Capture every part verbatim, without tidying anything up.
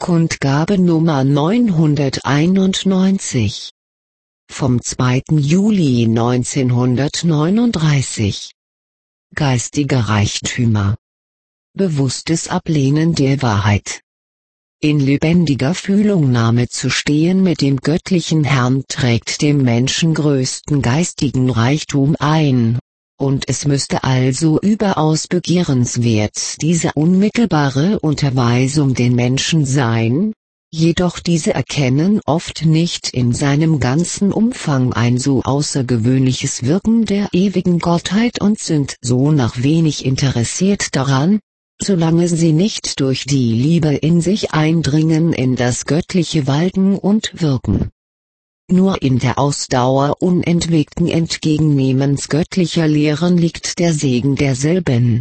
Kundgabe Nummer neunhunderteinundneunzig. Vom zweiten Juli neunzehnhundertneununddreißig. Geistige Reichtümer. Bewusstes Ablehnen der Wahrheit. In lebendiger Fühlungnahme zu stehen mit dem göttlichen Herrn trägt dem Menschen größten geistigen Reichtum ein, und es müsste also überaus begehrenswert diese unmittelbare Unterweisung den Menschen sein, jedoch diese erkennen oft nicht in seinem ganzen Umfang ein so außergewöhnliches Wirken der ewigen Gottheit und sind so nach wenig interessiert daran, solange sie nicht durch die Liebe in sich eindringen in das göttliche Walten und Wirken. Nur in der Ausdauer unentwegten Entgegennehmens göttlicher Lehren liegt der Segen derselben.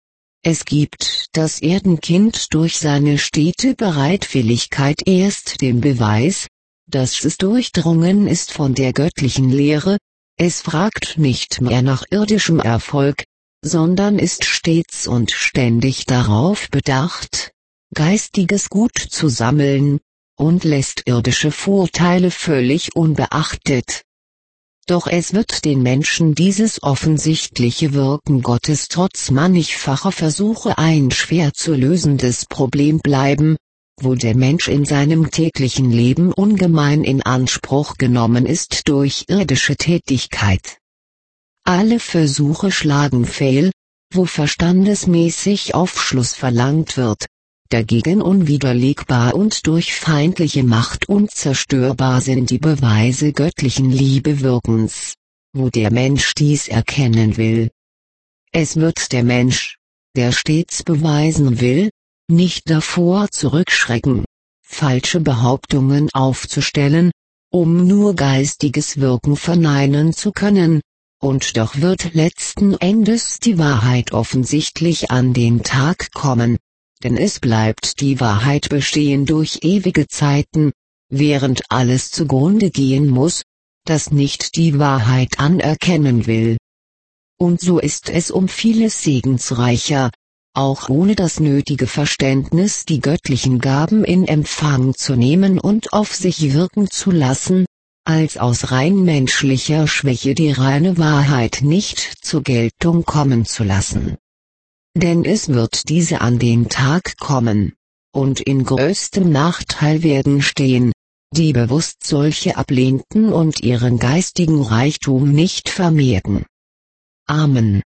Es gibt das Erdenkind durch seine stete Bereitwilligkeit erst den Beweis, dass es durchdrungen ist von der göttlichen Lehre, es fragt nicht mehr nach irdischem Erfolg, sondern ist stets und ständig darauf bedacht, geistiges Gut zu sammeln, und lässt irdische Vorteile völlig unbeachtet. Doch es wird den Menschen dieses offensichtliche Wirken Gottes trotz mannigfacher Versuche ein schwer zu lösendes Problem bleiben, wo der Mensch in seinem täglichen Leben ungemein in Anspruch genommen ist durch irdische Tätigkeit. Alle Versuche schlagen fehl, wo verstandesmäßig Aufschluss verlangt wird, dagegen unwiderlegbar und durch feindliche Macht unzerstörbar sind die Beweise göttlichen Liebewirkens, wo der Mensch dies erkennen will. Es wird der Mensch, der stets beweisen will, nicht davor zurückschrecken, falsche Behauptungen aufzustellen, um nur geistiges Wirken verneinen zu können, und doch wird letzten Endes die Wahrheit offensichtlich an den Tag kommen. Denn es bleibt die Wahrheit bestehen durch ewige Zeiten, während alles zugrunde gehen muss, das nicht die Wahrheit anerkennen will. Und so ist es um vieles segensreicher, auch ohne das nötige Verständnis die göttlichen Gaben in Empfang zu nehmen und auf sich wirken zu lassen, als aus rein menschlicher Schwäche die reine Wahrheit nicht zur Geltung kommen zu lassen. Denn es wird diese an den Tag kommen, und in größtem Nachteil werden stehen, die bewusst solche ablehnten und ihren geistigen Reichtum nicht vermehrten. Amen.